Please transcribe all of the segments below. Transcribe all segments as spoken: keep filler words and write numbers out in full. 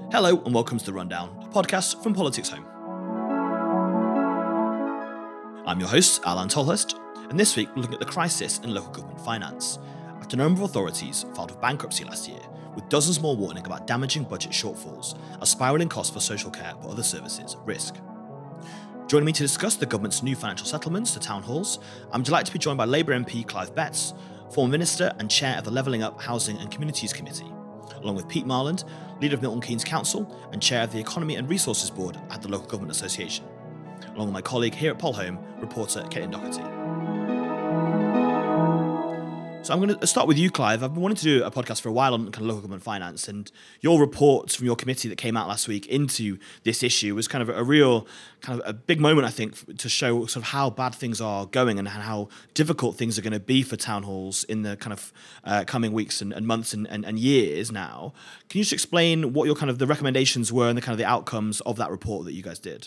Hello and welcome to The Rundown, a podcast from Politics Home. I'm your host, Alan Tolhurst, and this week we're looking at the crisis in local government finance, after a number of authorities filed for bankruptcy last year, with dozens more warning about damaging budget shortfalls as spiralling costs for social care or other services at risk. Joining me to discuss the government's new financial settlements to town halls, I'm delighted to be joined by Labour M P Clive Betts, former Minister and Chair of the Levelling Up Housing and Communities Committee, along with Pete Marland, Leader of Milton Keynes Council and Chair of the Economy and Resources Board at the Local Government Association, along with my colleague here at Polhome, reporter Caitlin Doherty. So I'm going to start with you, Clive. I've been wanting to do a podcast for a while on kind of local government finance, and your report from your committee that came out last week into this issue was kind of a real, kind of a big moment, I think, to show sort of how bad things are going and how difficult things are going to be for town halls in the kind of uh, coming weeks and, and months and, and, and years now. Can you just explain what your kind of the recommendations were and the kind of the outcomes of that report that you guys did?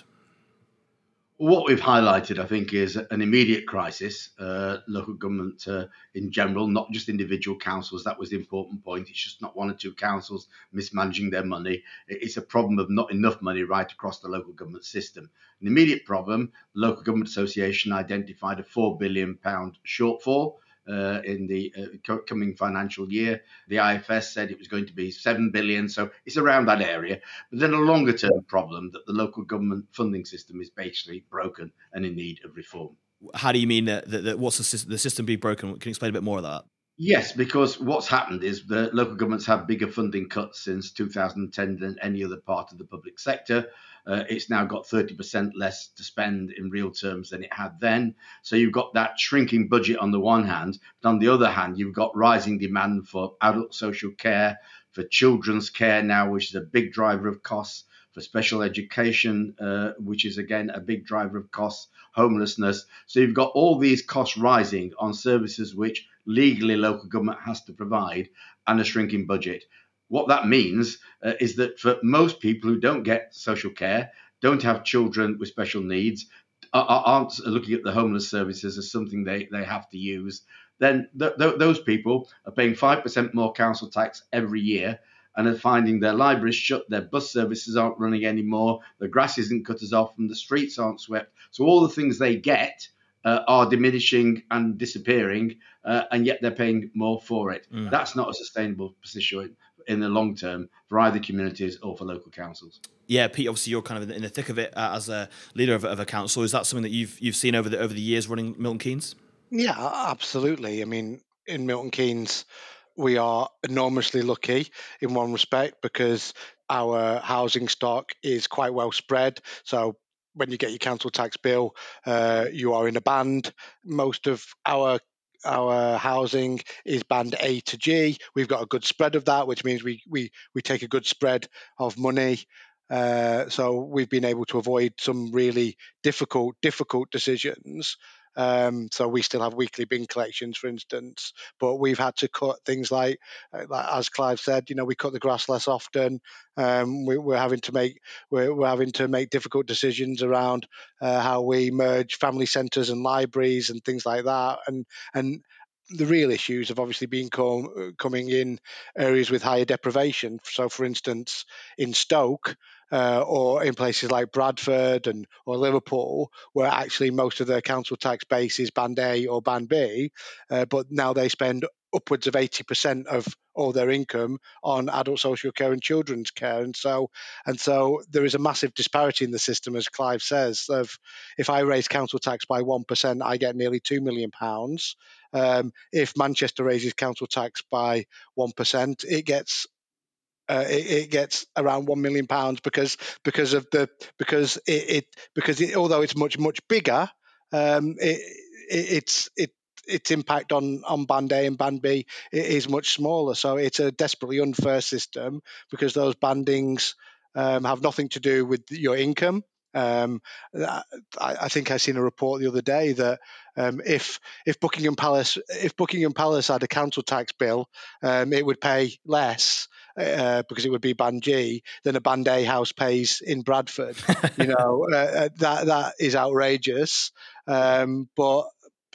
What we've highlighted, I think, is an immediate crisis. Uh, local government uh, in general, not just individual councils. That was the important point. It's just not one or two councils mismanaging their money. It's a problem of not enough money right across the local government system. An immediate problem, the Local Government Association identified a four billion pounds shortfall Uh, in the uh, co- coming financial year. The I F S said it was going to be seven billion, so it's around that area. But then a longer term problem that the local government funding system is basically broken and in need of reform. How do you mean that, that, that what's the system, the system being broken? Can you explain a bit more of that? Yes, because what's happened is the local governments have bigger funding cuts since two thousand ten than any other part of the public sector. Uh, it's now got thirty percent less to spend in real terms than it had then. So you've got that shrinking budget on the one hand, but on the other hand, you've got rising demand for adult social care, for children's care now, which is a big driver of costs, for special education, uh, which is, again, a big driver of costs, homelessness. So you've got all these costs rising on services which legally local government has to provide and a shrinking budget. What that means uh, is that for most people who don't get social care, don't have children with special needs, aren't looking at the homeless services as something they, they have to use, then th- th- those people are paying five percent more council tax every year and are finding their libraries shut, their bus services aren't running anymore, the grass isn't cut as often, the streets aren't swept. So all the things they get uh, are diminishing and disappearing, uh, and yet they're paying more for it. Mm. That's not a sustainable position in the long term for either communities or for local councils. Yeah, Pete, obviously you're kind of in the thick of it uh, as a leader of, of a council. Is that something that you've you've seen over the over the years running Milton Keynes? Yeah, absolutely. I mean, in Milton Keynes, we are enormously lucky in one respect because our housing stock is quite well spread. So when you get your council tax bill, uh, you are in a band. Most of our our housing is band A to G. We've got a good spread of that, which means we we we take a good spread of money. Uh, so we've been able to avoid some really difficult difficult decisions. Um, so we still have weekly bin collections, for instance, but we've had to cut things like, like as Clive said, you know, we cut the grass less often. Um, we, we're having to make we're, we're having to make difficult decisions around uh, how we merge family centres and libraries and things like that. And and the real issues have obviously been com- coming in areas with higher deprivation. So, for instance, in Stoke. Uh, or in places like Bradford and or Liverpool, where actually most of their council tax base is band A or band B, uh, but now they spend upwards of eighty percent of all their income on adult social care and children's care, and so and so there is a massive disparity in the system, as Clive says. Of if I raise council tax by one percent, I get nearly two million pounds. Um, if Manchester raises council tax by one percent, it gets Uh, it, it gets around one million pounds because because of the because it, it because it, although it's much much bigger, um, it, it, it's it its impact on on band A and band B is much smaller. So it's a desperately unfair system because those bandings um, have nothing to do with your income. Um, I, I think I seen a report the other day that um, if if Buckingham Palace if Buckingham Palace had a council tax bill, um, it would pay less. Uh, because it would be band G than a band A house pays in Bradford. You know, uh, that that is outrageous. Um, but but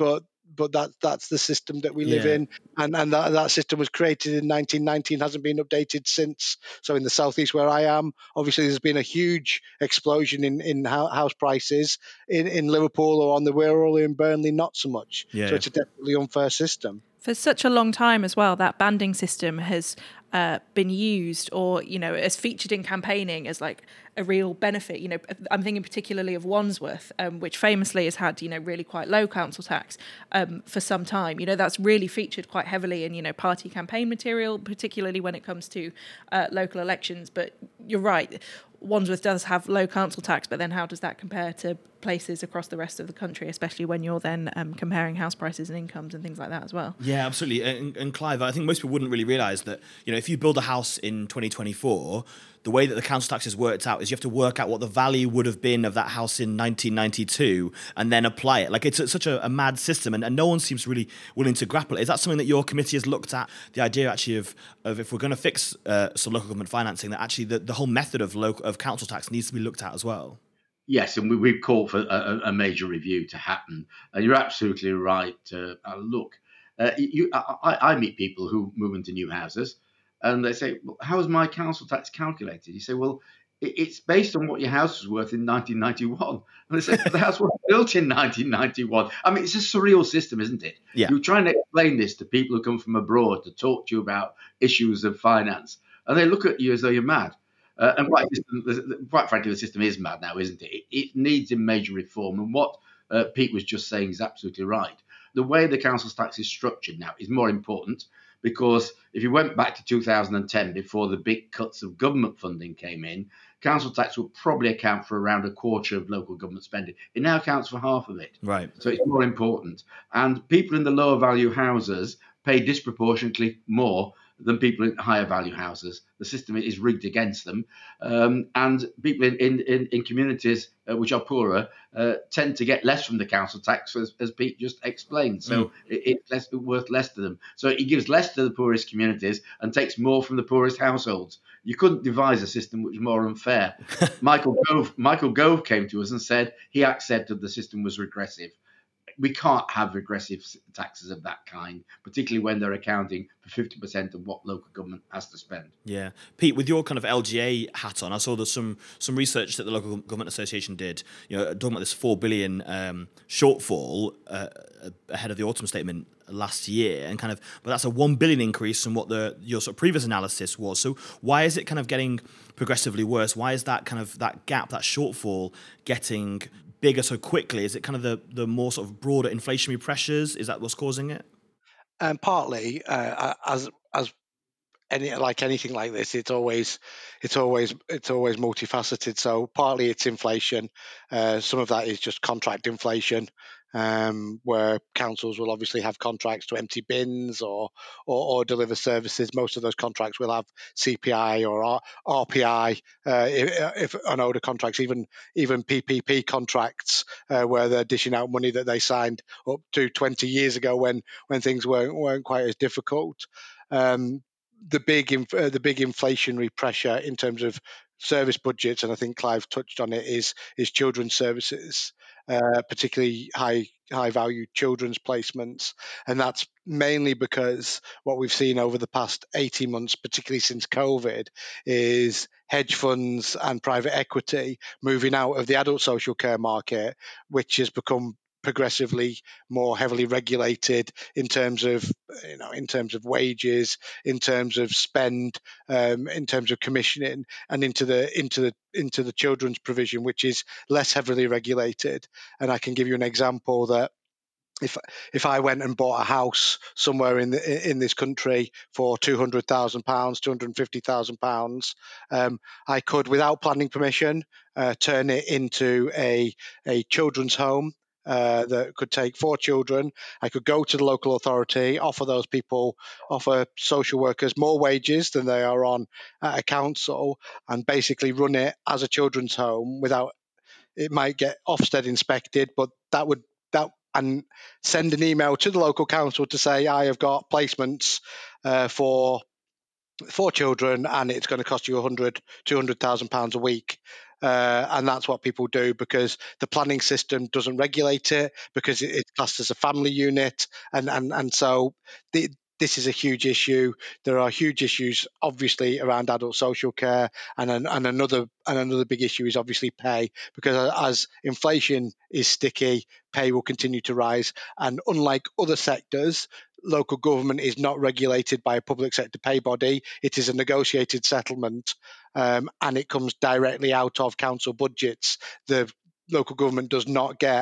but that that's the system that we live Yeah. in, and and that, that system was created in nineteen ninety and hasn't been updated since. So in the southeast where I am, obviously there's been a huge explosion in in house prices. In in Liverpool or on the Wirral, in Burnley, not so much. Yeah. So it's a definitely unfair system. For such a long time as well, that banding system has uh, been used, or, you know, as featured in campaigning as like a real benefit. You know, I'm thinking particularly of Wandsworth, um, which famously has had, you know, really quite low council tax um, for some time. You know, that's really featured quite heavily in, you know, party campaign material, particularly when it comes to uh, local elections. But you're right. Wandsworth does have low council tax, but then how does that compare to places across the rest of the country, especially when you're then um, comparing house prices and incomes and things like that as well? Yeah, absolutely. And, and Clive, I think most people wouldn't really realise that, you know, if you build a house in twenty twenty-four, the way that the council tax is worked out is you have to work out what the value would have been of that house in nineteen ninety-two and then apply it. Like, it's a, such a, a mad system, and, and no one seems really willing to grapple it. Is that something that your committee has looked at, the idea actually of, of if we're going to fix uh, some local government financing, that actually the, the whole method of local, of council tax needs to be looked at as well? Yes, and we, we've called for a, a major review to happen. And you're absolutely right. Uh, uh, look, uh, you, I, I meet people who move into new houses, and they say, well, how is my council tax calculated? You say, well, it, it's based on what your house was worth in nineteen ninety-one. And they say, the house was built in nineteen ninety-one. I mean, it's a surreal system, isn't it? Yeah. You're trying to explain this to people who come from abroad to talk to you about issues of finance, and they look at you as though you're mad. Uh, and quite, quite frankly, the system is mad now, isn't it? It, it needs a major reform. And what uh, Pete was just saying is absolutely right. The way the council tax is structured now is more important, because if you went back to two thousand ten, before the big cuts of government funding came in, council tax would probably account for around a quarter of local government spending. It now accounts for half of it. Right. So it's more important. And people in the lower value houses pay disproportionately more than people in higher value houses. The system is rigged against them. Um, and people in, in, in, in communities uh, which are poorer uh, tend to get less from the council tax, as, as Pete just explained. So mm. it, it's less, worth less to them. So it gives less to the poorest communities and takes more from the poorest households. You couldn't devise a system which was more unfair. Michael Gove, Michael Gove came to us and said he accepted the system was regressive. We can't have regressive taxes of that kind, particularly when they're accounting for fifty percent of what local government has to spend. Yeah. Pete, with your kind of L G A hat on, I saw there's some some research that the Local Government Association did, you know, talking about this four billion um, shortfall uh, ahead of the autumn statement last year, and kind of, but that's a one billion increase from what the your sort of previous analysis was. So why is it kind of getting progressively worse? Why is that kind of that gap, that shortfall, getting bigger so quickly? Is it kind of the, the more sort of broader inflationary pressures? Is that what's causing it? And um, partly, uh, as as any like anything like this, it's always it's always it's always multifaceted. So partly it's inflation. Uh, some of that is just contract inflation, um, where councils will obviously have contracts to empty bins or, or or deliver services. Most of those contracts will have C P I or R P I. Uh, if, if on older contracts, even even P P P contracts, uh, where they're dishing out money that they signed up to twenty years ago when when things weren't weren't quite as difficult. Um, the big uh, the big inflationary pressure in terms of service budgets, and I think Clive touched on it, is is children's services, uh, particularly high high value children's placements, and that's mainly because what we've seen over the past eighteen months, particularly since COVID, is hedge funds and private equity moving out of the adult social care market, which has become progressively more heavily regulated in terms of, you know, in terms of wages, in terms of spend, um, in terms of commissioning, and into the into the into the children's provision, which is less heavily regulated. And I can give you an example that if if I went and bought a house somewhere in the, in this country for two hundred thousand pounds, two hundred fifty thousand pounds, um, I could, without planning permission, uh, turn it into a a children's home. Uh, that could take four children. I could go to the local authority, offer those people, offer social workers more wages than they are on at a council, and basically run it as a children's home without. It might get Ofsted inspected, but that would that and send an email to the local council to say I have got placements uh, for for children, and it's going to cost you one hundred, two hundred thousand pounds a week. Uh, and that's what people do because the planning system doesn't regulate it, because it, it's classed as a family unit. And, and, and so the, this is a huge issue. There are huge issues, obviously, around adult social care, and an, and another and another big issue is obviously pay, because as inflation is sticky, pay will continue to rise. And unlike other sectors, local government is not regulated by a public sector pay body. It is a negotiated settlement, um, and it comes directly out of council budgets. The local government does not get,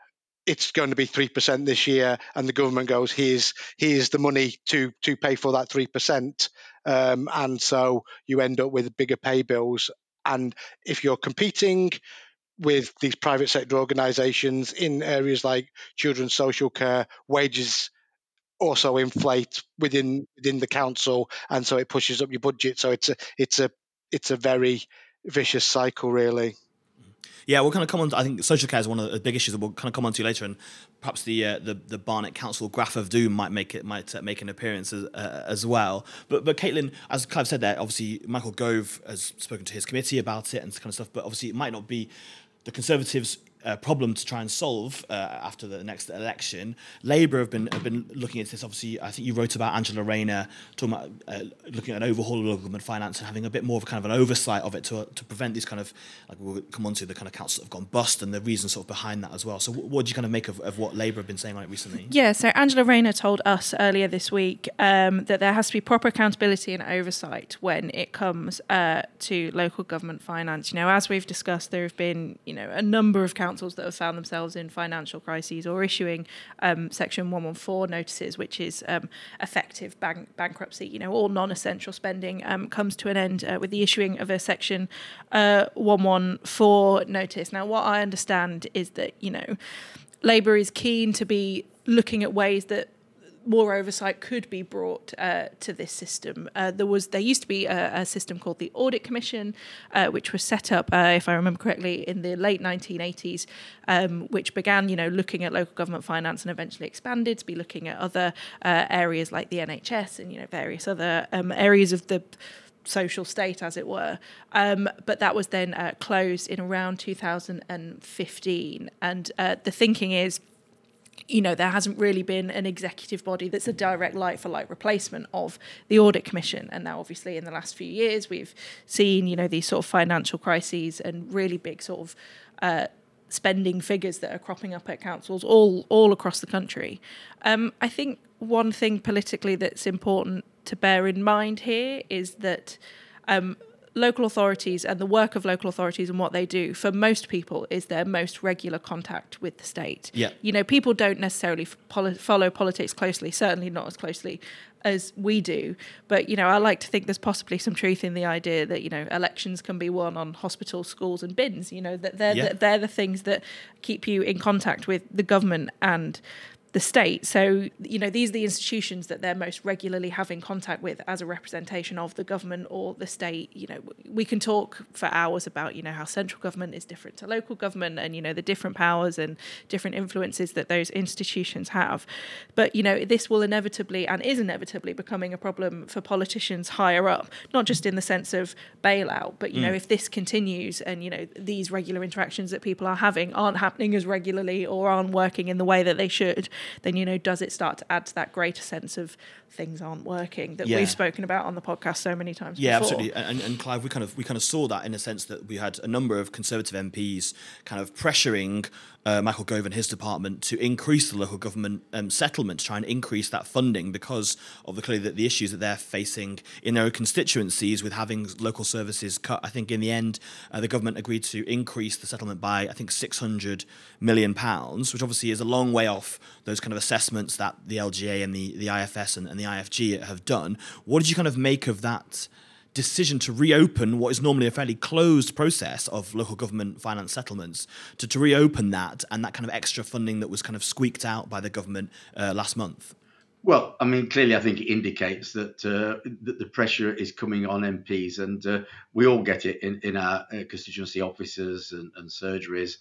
it's going to be three percent this year, and the government goes, here's here's the money to to pay for that three percent, um, and so you end up with bigger pay bills. And if you're competing with these private sector organisations in areas like children's social care, wages also inflate within within the council, and so it pushes up your budget. So it's a it's a it's a very vicious cycle, really. Yeah, we'll kind of come on. I think social care is one of the big issues that we'll kind of come on to later, and perhaps the uh, the, the Barnet Council Graph of Doom might make it might uh, make an appearance as, uh, as well. But but Caitlin, as Clive said there, obviously Michael Gove has spoken to his committee about it and this kind of stuff. But obviously it might not be the Conservatives' uh, problem to try and solve uh, after the next election. Labour have been have been looking at this. Obviously, I think you wrote about Angela Rayner talking about uh, looking at an overhaul of local government finance and having a bit more of a kind of an oversight of it to to prevent these kind of, like we'll come on to, the kind of councils that have gone bust and the reasons sort of behind that as well. So what do you kind of make of, of what Labour have been saying on it recently? Yeah, so Angela Rayner told us earlier this week um, that there has to be proper accountability and oversight when it comes uh, to local government finance. You know, as we've discussed, there have been, you know, a number of councils that have found themselves in financial crises or issuing um, Section one fourteen notices, which is um, effective bank- bankruptcy. You know, all non-essential spending um, comes to an end uh, with the issuing of a Section uh, one fourteen notice. Now, what I understand is that, you know, Labour is keen to be looking at ways that more oversight could be brought uh, to this system. Uh, there was, there used to be a, a system called the Audit Commission, uh, which was set up, uh, if I remember correctly, in the late nineteen eighties, um, which began, you know, looking at local government finance and eventually expanded to be looking at other uh, areas like the N H S and, you know, various other um, areas of the social state, as it were. Um, but that was then uh, closed in around two thousand fifteen. And uh, the thinking is, you know, there hasn't really been an executive body that's a direct like-for-like replacement of the Audit Commission. And now, obviously, in the last few years, we've seen, you know, these sort of financial crises and really big sort of uh, spending figures that are cropping up at councils all all across the country. Um, I think one thing politically that's important to bear in mind here is that um, local authorities and the work of local authorities and what they do for most people is their most regular contact with the state. Yeah. You know, people don't necessarily poli- follow politics closely, certainly not as closely as we do. But, you know, I like to think there's possibly some truth in the idea that, you know, elections can be won on hospitals, schools and bins, you know, that they're, yeah. the, they're the things that keep you in contact with the government and the state. So, you know, these are the institutions that they're most regularly having contact with as a representation of the government or the state. You know, we can talk for hours about, you know, how central government is different to local government and, you know, the different powers and different influences that those institutions have. But, you know, this will inevitably and is inevitably becoming a problem for politicians higher up, not just in the sense of bailout, but, you mm. know, if this continues and, you know, these regular interactions that people are having aren't happening as regularly or aren't working in the way that they should, then, you know, does it start to add to that greater sense of things aren't working that yeah. we've spoken about on the podcast so many times yeah, before? Yeah, absolutely. And, and Clive, we kind of we kind of saw that in a sense that we had a number of Conservative M Ps kind of pressuring uh, Michael Gove and his department to increase the local government um, settlement, to try and increase that funding because of the clearly the, the issues that they're facing in their constituencies with having local services cut. I think in the end, uh, the government agreed to increase the settlement by, I think, six hundred million pounds, which obviously is a long way off those kind of assessments that the L G A and the, the I F S and, and the I F G have done. What did you kind of make of that decision to reopen what is normally a fairly closed process of local government finance settlements, to, to reopen that and that kind of extra funding that was kind of squeaked out by the government uh, last month? Well, I mean, clearly, I think it indicates that uh, that the pressure is coming on M Ps, and uh, we all get it in, in our uh, constituency offices and, and surgeries,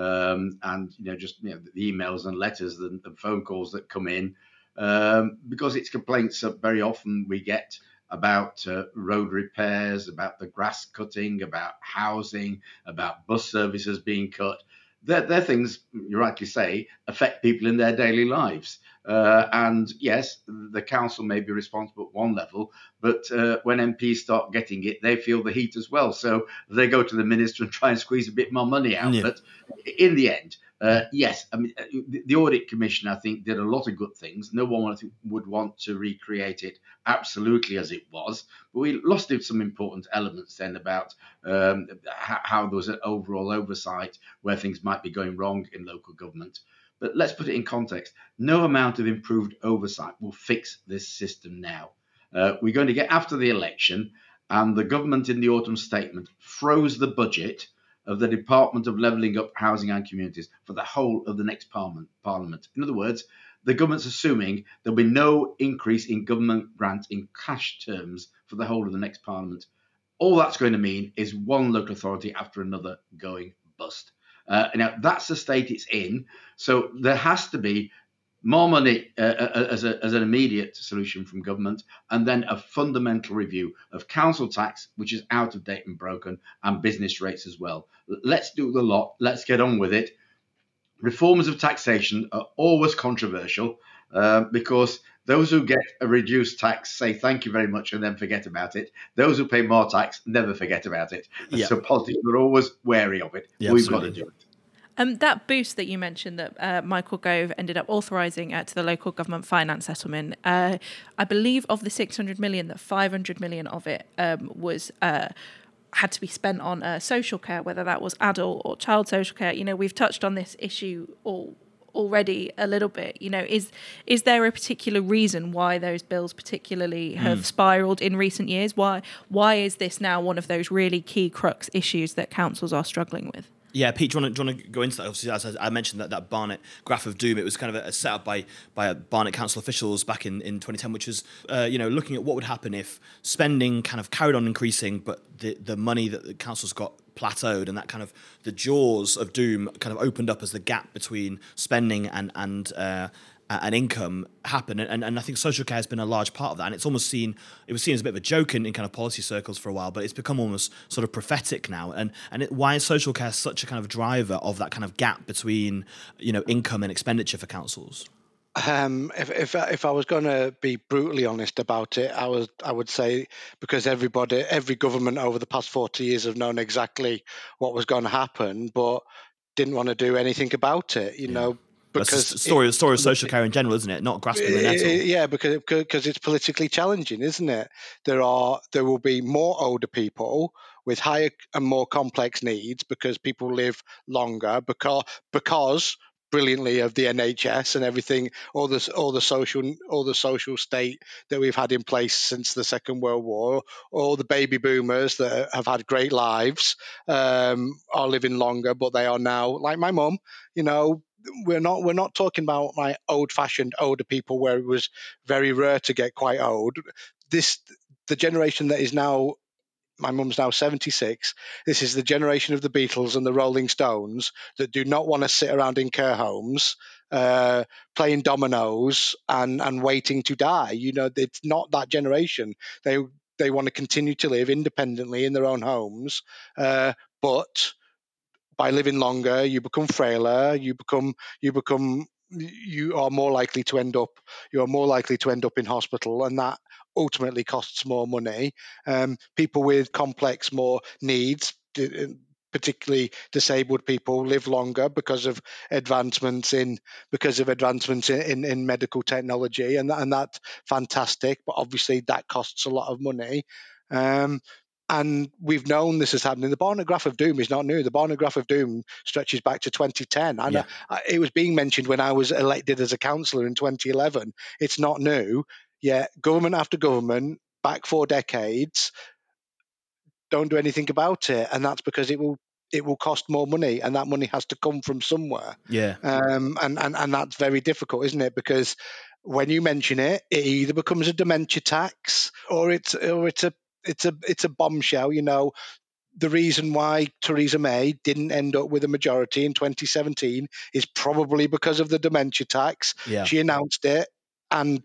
um, and you know, just you know, the emails and letters and, and phone calls that come in, um, because it's complaints that very often we get about uh, road repairs, about the grass cutting, about housing, about bus services being cut. They're, they're things, you rightly say, affect people in their daily lives. Uh, and yes, the council may be responsible at one level, but uh, when M Ps start getting it, they feel the heat as well. So they go to the minister and try and squeeze a bit more money out. Yeah. But in the end, uh, yes, I mean, the, the Audit Commission, I think, did a lot of good things. No one I think, would want to recreate it absolutely as it was, but we lost some important elements then about um, how, how there was an overall oversight where things might be going wrong in local government. But let's put it in context. No amount of improved oversight will fix this system now. Uh, we're going to get after the election, and the government in the autumn statement froze the budget of the Department of Levelling Up Housing and Communities for the whole of the next parliament. parliament. In other words, the government's assuming there'll be no increase in government grant in cash terms for the whole of the next parliament. All that's going to mean is one local authority after another going bust. Uh, now, that's the state it's in. So there has to be more money uh, as, a, as an immediate solution from government, and then a fundamental review of council tax, which is out of date and broken, and business rates as well. Let's do the lot. Let's get on with it. Reforms of taxation are always controversial uh, because those who get a reduced tax say thank you very much and then forget about it. Those who pay more tax never forget about it. Yeah. So politicians are always wary of it. Yeah, We've absolutely. got to do it. Um, that boost that you mentioned that uh, Michael Gove ended up authorising uh, to the local government finance settlement, uh, I believe of the six hundred million, that five hundred million of it um, was uh, had to be spent on uh, social care, whether that was adult or child social care. You know, we've touched on this issue all already a little bit. You know, is is there a particular reason why those bills particularly have mm. spiralled in recent years? Why why is this now one of those really key crux issues that councils are struggling with? Yeah, Pete, do you want to, do you want to go into that? Obviously, as I mentioned, that, that Barnet Graph of Doom, it was kind of a, a set up by by Barnet Council officials back in, in twenty ten, which was, uh, you know, looking at what would happen if spending kind of carried on increasing, but the, the money that the council's got plateaued, and that kind of the jaws of doom kind of opened up as the gap between spending and and uh, and income happen, and, and I think social care has been a large part of that, and it's almost seen it was seen as a bit of a joke in, in kind of policy circles for a while, but it's become almost sort of prophetic now. And and it, why is social care such a kind of driver of that kind of gap between, you know, income and expenditure for councils? Um, if if if I was going to be brutally honest about it, I was I would say because everybody, every government over the past forty years have known exactly what was going to happen, but didn't want to do anything about it. You yeah. know. Because the story, it, story of social care in general, isn't it? Not grasping the nettle. Yeah, because because it's politically challenging, isn't it? There are there will be more older people with higher and more complex needs because people live longer because because brilliantly of the N H S and everything, all the all the social all the social state that we've had in place since the Second World War, all the baby boomers that have had great lives um, are living longer, but they are now like my mum, you know. We're not we're not talking about my old-fashioned older people where it was very rare to get quite old. This the generation that is now, my mum's now seventy-six. This is the generation of the Beatles and the Rolling Stones that do not want to sit around in care homes uh, playing dominoes and and waiting to die. You know, it's not that generation. They they want to continue to live independently in their own homes, uh, but by living longer, you become frailer. You become you become you are more likely to end up you are more likely to end up in hospital, and that ultimately costs more money. Um, people with complex more needs, particularly disabled people, live longer because of advancements in because of advancements in, in, in medical technology, and and that's fantastic. But obviously, that costs a lot of money. Um, And we've known this is happening. The Barnet Graph of Doom is not new. The Barnet Graph of Doom stretches back to twenty ten. And yeah. I, it was being mentioned when I was elected as a councillor in twenty eleven. It's not new. Yet government after government, back four decades, don't do anything about it. And that's because it will it will cost more money, and that money has to come from somewhere. Yeah. Um, and, and, and that's very difficult, isn't it? Because when you mention it, it either becomes a dementia tax or it's or it's a It's a it's a bombshell, you know. The reason why Theresa May didn't end up with a majority in twenty seventeen is probably because of the dementia tax. Yeah. She announced it, and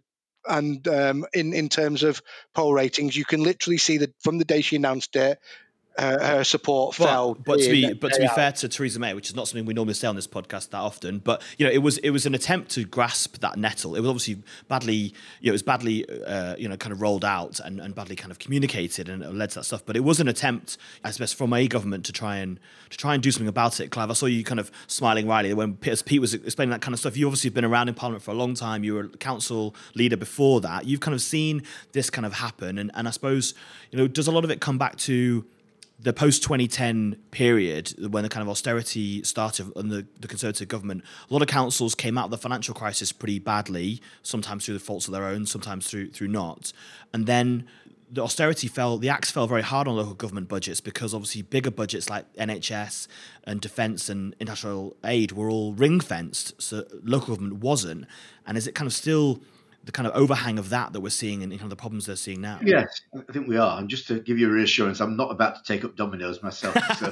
and um, in in terms of poll ratings, you can literally see that from the day she announced it, her, her support fell. But but to day in, be but to day be out. fair to Theresa May, which is not something we normally say on this podcast that often, but you know it was it was an attempt to grasp that nettle. It was obviously badly you know it was badly uh, you know kind of rolled out and, and badly kind of communicated and led to that stuff. But it was an attempt, I suppose, from a government to try and to try and do something about it. Clive, I saw you kind of smiling wryly when as Pete was explaining that kind of stuff. You obviously have been around in Parliament for a long time. You were a council leader before that. You've kind of seen this kind of happen, and and I suppose you know does a lot of it come back to the post twenty ten period when the kind of austerity started under the Conservative government? A lot of councils came out of the financial crisis pretty badly, sometimes through the faults of their own, sometimes through through not. And then the austerity fell, the axe fell very hard on local government budgets because obviously bigger budgets like N H S and defence and international aid were all ring-fenced, so local government wasn't. And is it kind of still the kind of overhang of that that we're seeing and kind of the problems they're seeing now? Yes, I think we are. And just to give you a reassurance, I'm not about to take up dominoes myself. So.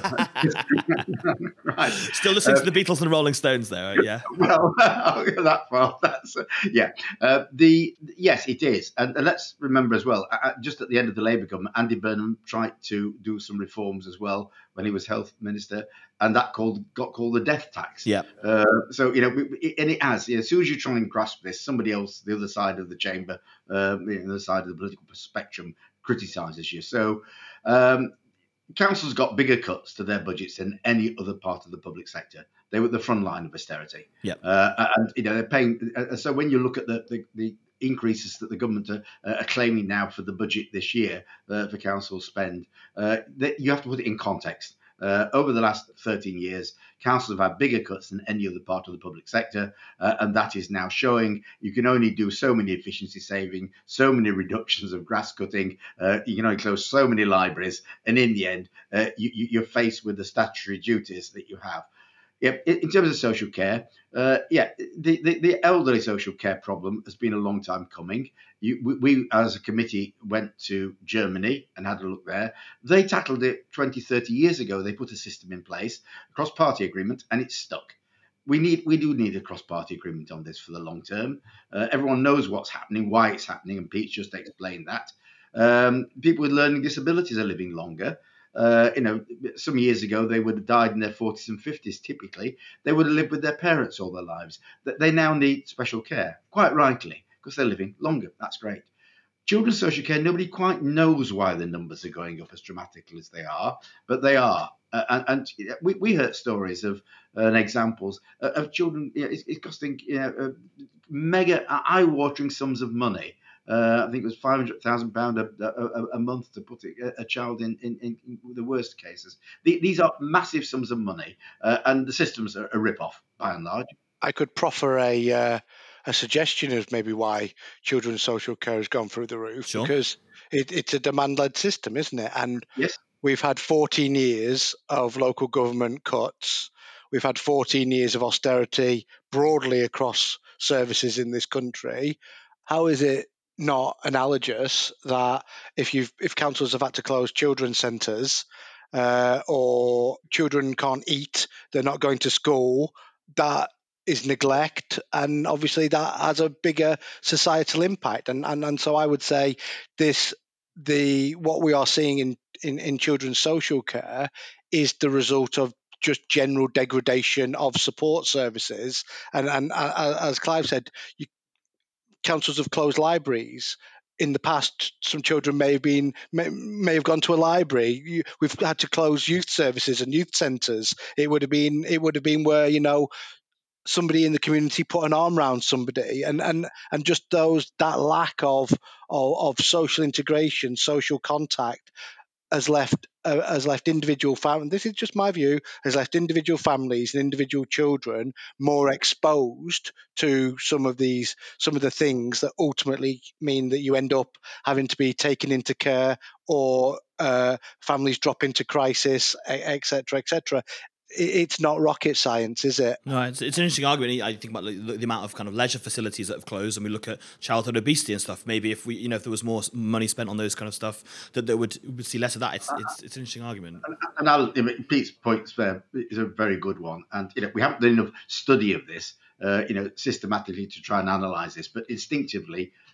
Right. Still listening uh, to the Beatles and the Rolling Stones there, right? Yeah. Well, I'll go that far. That's, uh, yeah. Uh, the Yes, it is. And, and let's remember as well, uh, just at the end of the Labour government, Andy Burnham tried to do some reforms as well when he was health minister, and that called got called the death tax. Yeah. Uh, so, you know, and it has. You know, as soon as you try and grasp this, somebody else, the other side of the chamber, uh, the other side of the political spectrum, criticises you. So, um, councils got bigger cuts to their budgets than any other part of the public sector. They were at the front line of austerity. Yeah. Uh, and, you know, they're paying. Uh, so when you look at the, the, the increases that the government are, uh, are claiming now for the budget this year uh, for council spend, uh, that you have to put it in context. Uh, over the last thirteen years, councils have had bigger cuts than any other part of the public sector, uh, and that is now showing. You can only do so many efficiency saving, so many reductions of grass cutting, uh, you can only close so many libraries, and in the end, uh, you, you're faced with the statutory duties that you have. Yeah, in terms of social care, uh, yeah, the, the, the elderly social care problem has been a long time coming. You, we, we, as a committee, went to Germany and had a look there. They tackled it twenty, thirty years ago. They put a system in place, a cross-party agreement, and it's stuck. We need, we do need a cross-party agreement on this for the long term. Uh, everyone knows what's happening, why it's happening, and Pete's just explained that. Um, people with learning disabilities are living longer. Uh, you know, some years ago, they would have died in their forties and fifties, typically. They would have lived with their parents all their lives. They now need special care, quite rightly, because they're living longer. That's great. Children's social care, nobody quite knows why the numbers are going up as dramatically as they are, but they are. Uh, and and we, we heard stories of uh, and examples uh, of children, you know, it's, it's costing you know, uh, mega, eye-watering sums of money. Uh, I think it was five hundred thousand pounds a, a, a month to put a, a child in, in, in the worst cases. The, these are massive sums of money, uh, and the systems are a rip-off, by and large. I could proffer a uh, a suggestion of maybe why children's social care has gone through the roof. Sure. Because it, it's a demand-led system, isn't it? And yes. We've had fourteen years of local government cuts. We've had fourteen years of austerity broadly across services in this country. How is it not analogous that if you've if councils have had to close children's centres uh, or children can't eat, they're not going to school, that is neglect, and obviously that has a bigger societal impact. And and, and so I would say this the what we are seeing in, in, in children's social care is the result of just general degradation of support services. And, and uh, as Clive said, you, councils have closed libraries. In the past, some children may have been may, may have gone to a library. You, we've had to close youth services and youth centres. It would have been it would have been where you know somebody in the community put an arm around somebody, and and and just those that lack of of, of social integration, social contact has left uh, has left individual families. This is just my view. Has left individual families and individual children more exposed to some of these some of the things that ultimately mean that you end up having to be taken into care, or uh, families drop into crisis, et cetera, et cetera. It's not rocket science, is it? No, it's, it's an interesting argument. I think about the, the amount of kind of leisure facilities that have closed, and we look at childhood obesity and stuff. Maybe if we, you know, if there was more money spent on those kind of stuff, that they would would see less of that. It's it's, it's an interesting argument. And, and I'll, Pete's point there is a very good one, and you know we haven't done enough study of this, uh, you know, systematically to try and analyse this, but instinctively,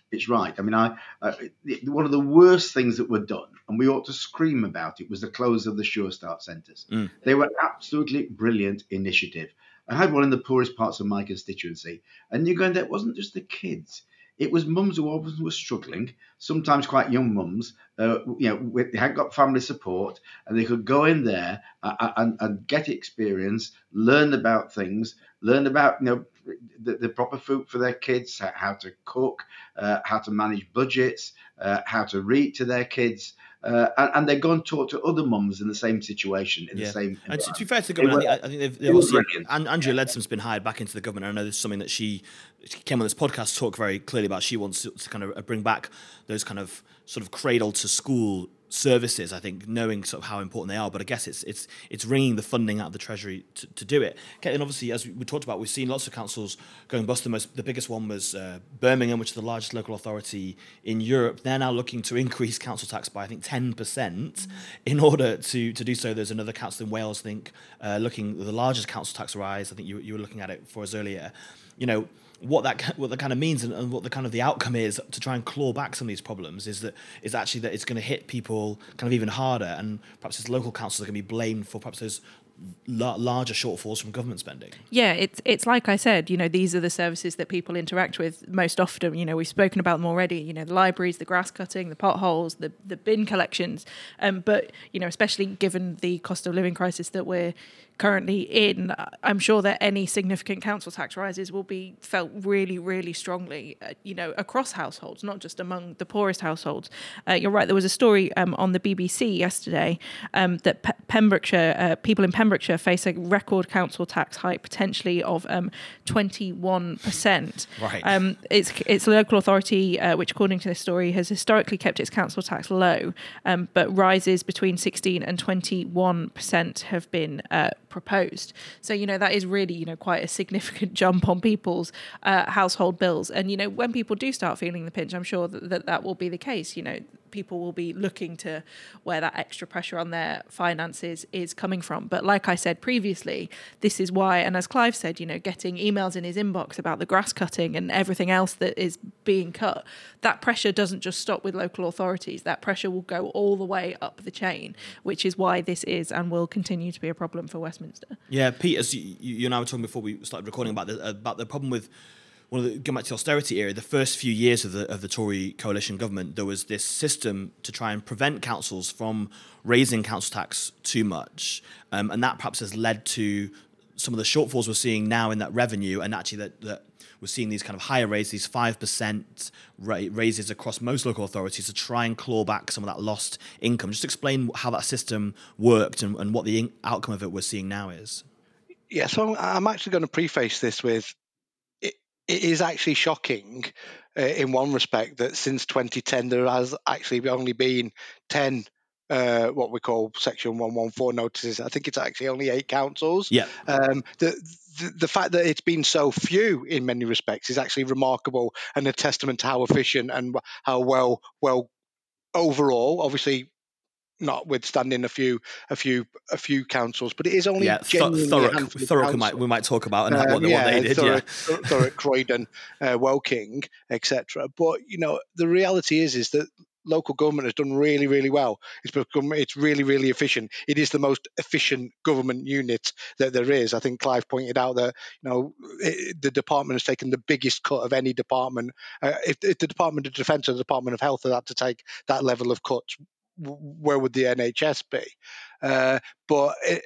it's right. I mean, I uh, one of the worst things that were done, and we ought to scream about it, was the close of the Sure Start centres. Mm. They were absolutely brilliant initiative. I had one in the poorest parts of my constituency, and you're going, that wasn't just the kids. It was mums who often were struggling, sometimes quite young mums. Uh, you know, with, they hadn't got family support, and they could go in there uh, and, and get experience, learn about things, learn about you know the, the proper food for their kids, how to cook, uh, how to manage budgets, uh, how to read to their kids. Uh, and, and they go and talk to other mums in the same situation, in Yeah. the same. And to, to be fair to the government, were- I think, I think they've, they they've were obviously, brilliant. An- Andrea Leadsome's been hired back into the government. I know this is something that she, she came on this podcast to talk very clearly about. She wants to, to kind of bring back those kind of sort of cradle to school services, I think, knowing sort of how important they are. But I guess it's it's it's wringing the funding out of the Treasury to, to do it. Okay, and obviously, as we, we talked about, we've seen lots of councils going bust. The most, the biggest one was uh, Birmingham, which is the largest local authority in Europe. They're now looking to increase council tax by, I think, ten percent. Mm. In order to, to do so, there's another council in Wales, I think, uh, looking at the largest council tax rise. I think you, you were looking at it for us earlier. You know, what that what that kind of means and, and what the kind of the outcome is to try and claw back some of these problems is that is actually that it's going to hit people kind of even harder, and perhaps as local councils are going to be blamed for perhaps those la- larger shortfalls from government spending. Yeah, it's it's like I said, you know, these are the services that people interact with most often. You know, we've spoken about them already. You know, the libraries, the grass cutting, the potholes, the the bin collections. Um, but you know, especially given the cost of living crisis that we're currently in, I'm sure that any significant council tax rises will be felt really, really strongly, uh, you know, across households, not just among the poorest households. Uh, you're right. There was a story um, on the B B C yesterday um, that P- Pembrokeshire, uh, people in Pembrokeshire face a record council tax hike potentially of um, twenty-one percent. Right. Um, it's it's a local authority uh, which, according to this story, has historically kept its council tax low, um, but rises between sixteen and twenty-one percent have been uh, proposed. So, you know, that is really, you know, quite a significant jump on people's uh, household bills. And, you know, when people do start feeling the pinch, I'm sure that, that that will be the case. You know, people will be looking to where that extra pressure on their finances is coming from. But like I said previously, this is why, and as Clive said, you know, getting emails in his inbox about the grass cutting and everything else that is being cut, that pressure doesn't just stop with local authorities. That pressure will go all the way up the chain, which is why this is and will continue to be a problem for Westminster. Yeah, Pete, as you, you and I were talking before we started recording about the about the problem with one of the, going back to the austerity era, the first few years of the of the Tory coalition government, there was this system to try and prevent councils from raising council tax too much, um, and that perhaps has led to some of the shortfalls we're seeing now in that revenue, and actually that, that we're seeing these kind of higher raises, these five percent raises across most local authorities to try and claw back some of that lost income. Just explain how that system worked and, and what the in- outcome of it we're seeing now is. Yeah, so I'm actually going to preface this with it, it is actually shocking uh, in one respect that since twenty ten there has actually only been ten uh, what we call Section one fourteen notices. I think it's actually only eight councils. Yeah. Um, the, the the fact that it's been so few in many respects is actually remarkable and a testament to how efficient and how well well overall, obviously, notwithstanding a few, a few, a few councils, but it is only yeah, genuinely th- Thurrock, a handful of Thurrock councils. we might we might talk about and Um, what, they, yeah, what they did. Thurrock, yeah, Thurrock, Croydon, uh, Woking, et cetera. But you know, the reality is is that local government has done really, really well. It's become, it's really, really efficient. It is the most efficient government unit that there is. I think Clive pointed out that you know it, the department has taken the biggest cut of any department. Uh, if, if the Department of Defence or the Department of Health had had to take that level of cuts, where would the N H S be? Uh, but it,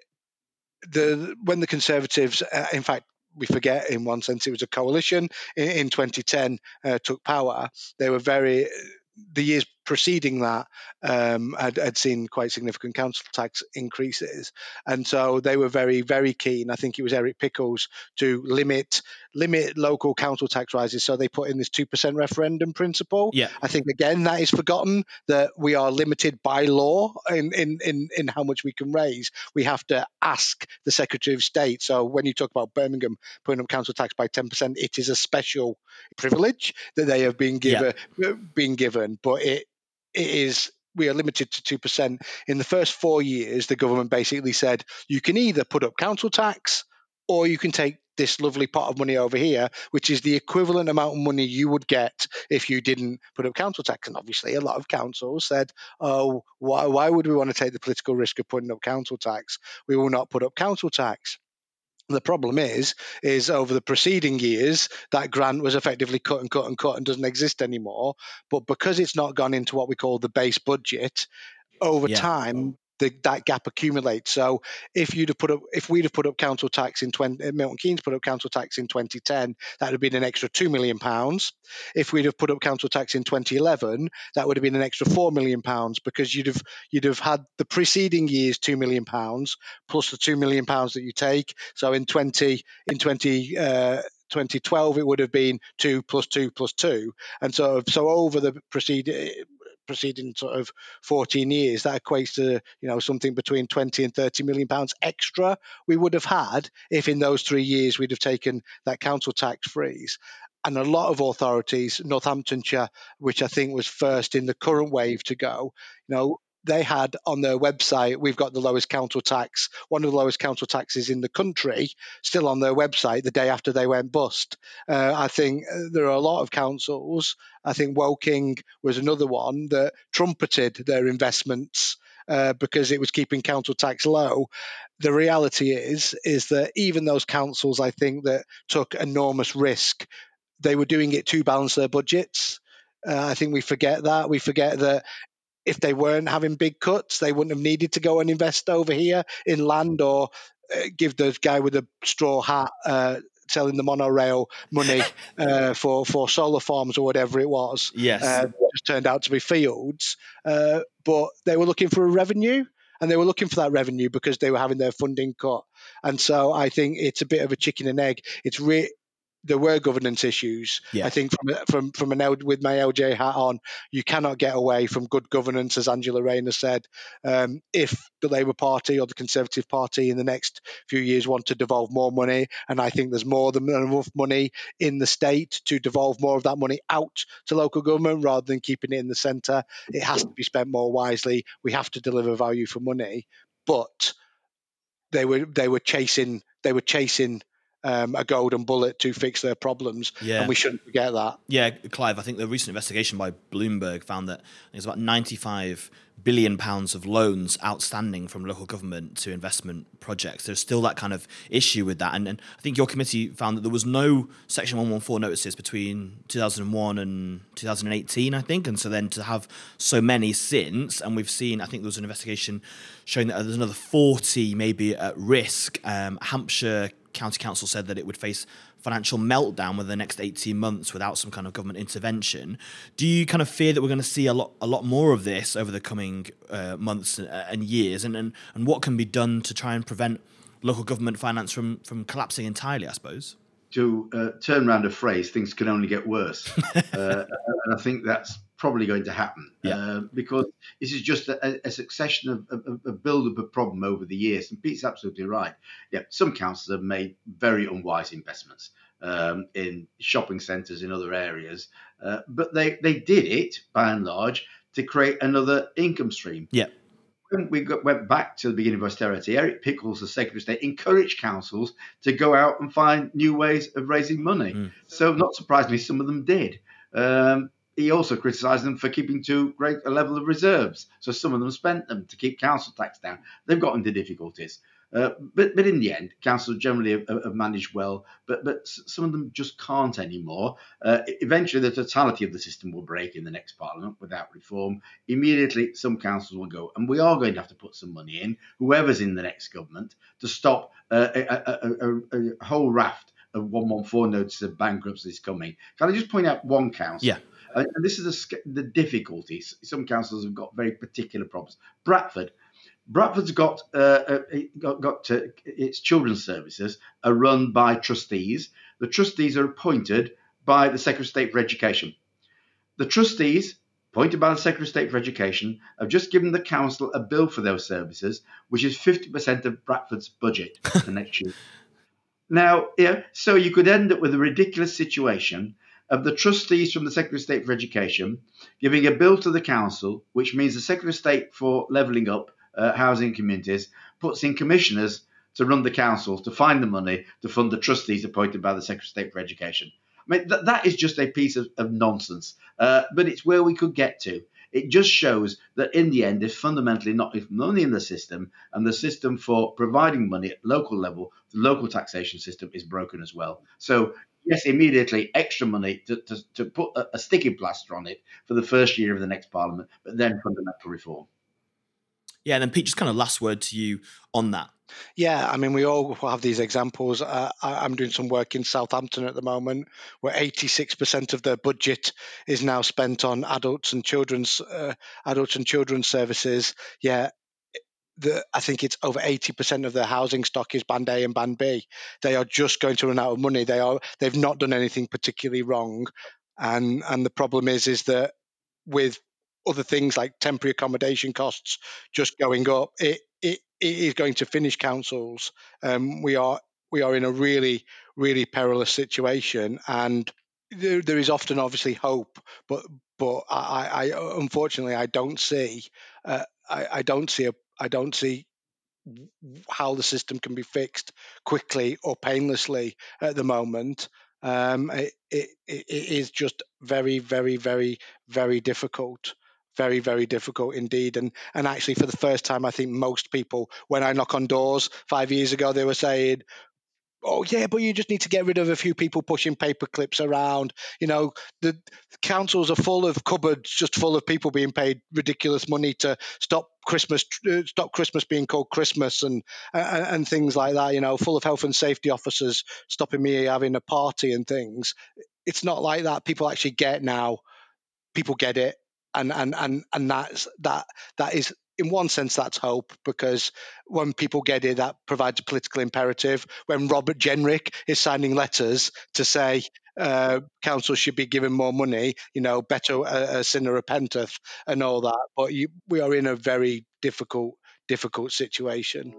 the when the Conservatives, uh, in fact, we forget in one sense it was a coalition in, in twenty ten uh, took power. They were very the years preceding that um, had, had seen quite significant council tax increases, and so they were very, very keen. I think it was Eric Pickles to limit limit local council tax rises. So they put in this two percent referendum principle. Yeah. I think again that is forgotten, that we are limited by law in, in, in, in how much we can raise. We have to ask the Secretary of State. So when you talk about Birmingham putting up council tax by ten percent, it is a special privilege that they have been given, yeah. been given, but it it is. We are limited to two percent. In the first four years, the government basically said you can either put up council tax or you can take this lovely pot of money over here, which is the equivalent amount of money you would get if you didn't put up council tax. And obviously, a lot of councils said, oh, why, why would we want to take the political risk of putting up council tax? We will not put up council tax. The problem is, is over the preceding years, that grant was effectively cut and cut and cut and doesn't exist anymore. But because it's not gone into what we call the base budget, over Yeah. time, the, that gap accumulates. So if you'd have put up, if we'd have put up council tax in twenty, Milton Keynes put up council tax in twenty ten, that would have been an extra two million pounds. If we'd have put up council tax in twenty eleven, that would have been an extra four million pounds, because you'd have you'd have had the preceding year's two million pounds plus the two million pounds that you take. So in twenty in twenty. Uh, twenty twelve, it would have been two plus two plus two, and so so over the preceding preceding sort of fourteen years, that equates to, you know, something between twenty and thirty million pounds extra we would have had if in those three years we'd have taken that council tax freeze. And a lot of authorities, Northamptonshire, which I think was first in the current wave to go, you know, they had on their website, we've got the lowest council tax, one of the lowest council taxes in the country, still on their website the day after they went bust. Uh, I think there are a lot of councils, I think Woking was another one, that trumpeted their investments uh, because it was keeping council tax low. The reality is, is that even those councils, I think, that took enormous risk, they were doing it to balance their budgets. Uh, I think we forget that. We forget that if they weren't having big cuts, they wouldn't have needed to go and invest over here in land or uh, give the guy with the straw hat uh, selling the monorail money uh, for, for solar farms or whatever it was. Yes. Uh, just turned out to be fields. Uh, but they were looking for a revenue, and they were looking for that revenue because they were having their funding cut. And so I think it's a bit of a chicken and egg. It's re- There were governance issues. Yeah. I think from from from an L, with my L J hat on, you cannot get away from good governance, as Angela Rayner said. Um, if the Labour Party or the Conservative Party in the next few years want to devolve more money, and I think there's more than enough money in the state to devolve more of that money out to local government rather than keeping it in the centre, it has to be spent more wisely. We have to deliver value for money, but they were they were chasing they were chasing. Um, a golden bullet to fix their problems, Yeah. and we shouldn't forget that. Yeah, Clive, I think the recent investigation by Bloomberg found that there's about ninety-five billion pounds of loans outstanding from local government to investment projects. There's still that kind of issue with that. And, and I think your committee found that there was no Section one fourteen notices between two thousand one and two thousand eighteen, I think. And so then to have so many since, and we've seen, I think there was an investigation showing that there's another forty maybe at risk. Um, Hampshire County Council said that it would face financial meltdown within the next eighteen months without some kind of government intervention. Do you kind of fear that we're going to see a lot a lot more of this over the coming uh, months and years? And, and and what can be done to try and prevent local government finance from, from collapsing entirely, I suppose? To uh, turn around a phrase, things can only get worse. uh, and I think that's probably going to happen yeah. uh, because this is just a, a succession of, of, of build-up of problem over the years. And Pete's absolutely right. Yeah, some councils have made very unwise investments um, in shopping centres in other areas, uh, but they, they did it, by and large, to create another income stream. Yeah. When we got, went back to the beginning of austerity, Eric Pickles, the Secretary of State, encouraged councils to go out and find new ways of raising money. Mm. So not surprisingly, some of them did. Um, He also criticised them for keeping too great a level of reserves. So some of them spent them to keep council tax down. They've got into difficulties. Uh, but but in the end, councils generally have, have managed well, but but some of them just can't anymore. Uh, eventually, the totality of the system will break in the next parliament without reform. Immediately, some councils will go. And we are going to have to put some money in, whoever's in the next government, to stop uh, a, a, a, a whole raft of one fourteen notices of bankruptcies coming. Can I just point out one council? Yeah. Uh, and this is a, the difficulties. Some councils have got very particular problems. Bradford. Bradford's got uh, got, got to, its children's services are run by trustees. The trustees are appointed by the Secretary of State for Education. The trustees, appointed by the Secretary of State for Education, have just given the council a bill for those services, which is fifty percent of Bradford's budget for next year. Now, yeah, so you could end up with a ridiculous situation of the trustees from the Secretary of State for Education giving a bill to the council, which means the Secretary of State for Levelling Up uh, Housing Communities puts in commissioners to run the councils, to find the money, to fund the trustees appointed by the Secretary of State for Education. I mean, th- that is just a piece of, of nonsense, uh, but it's where we could get to. It just shows that in the end, there's fundamentally not enough money in the system, and the system for providing money at local level, the local taxation system, is broken as well. So, yes, immediately extra money to, to, to put a, a sticking plaster on it for the first year of the next Parliament, but then fundamental reform. Yeah, and then Pete, just kind of last word to you on that. Yeah, I mean, we all have these examples. Uh, I, I'm doing some work in Southampton at the moment, where eighty-six percent of their budget is now spent on adults and children's uh, adults and children's services. Yeah, the, I think it's over eighty percent of their housing stock is Band A and Band B. They are just going to run out of money. They are they've not done anything particularly wrong, and and the problem is is that with other things like temporary accommodation costs just going up, it it, it is going to finish councils. Um, we are we are in a really really perilous situation, and there, there is often obviously hope, but but I, I unfortunately I don't see uh, I, I don't see a I don't see how the system can be fixed quickly or painlessly at the moment. Um, it, it, it is just very, very, very, very difficult. Very, very difficult indeed. And and actually, for the first time, I think most people, when I knock on doors five years ago, they were saying, oh, yeah, but you just need to get rid of a few people pushing paper clips around. You know, the councils are full of cupboards, just full of people being paid ridiculous money to stop Christmas, uh, stop Christmas being called Christmas, and, and and things like that. You know, full of health and safety officers stopping me having a party and things. It's not like that. People actually get now. People get it, and and and and that's that that is. In one sense, that's hope, because when people get it, that provides a political imperative. When Robert Jenrick is signing letters to say uh, councils should be given more money, you know, better a, a sinner repenteth and all that. But you, we are in a very difficult, difficult situation.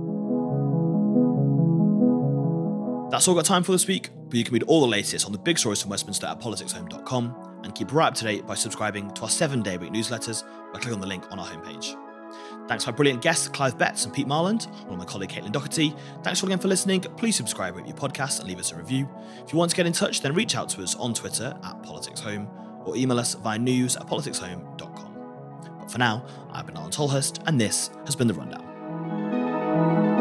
That's all we've got time for this week, but you can read all the latest on the big stories from Westminster at politics home dot com and keep right up to date by subscribing to our seven-day week newsletters by clicking on the link on our homepage. Thanks to my brilliant guests, Clive Betts and Pete Marland, along with my colleague Caitlin Doherty. Thanks all again for listening. Please subscribe, rate your podcast, and leave us a review. If you want to get in touch, then reach out to us on Twitter at PoliticsHome or email us via news at politics home dot com. But for now, I've been Alan Tolhurst, and this has been The Rundown.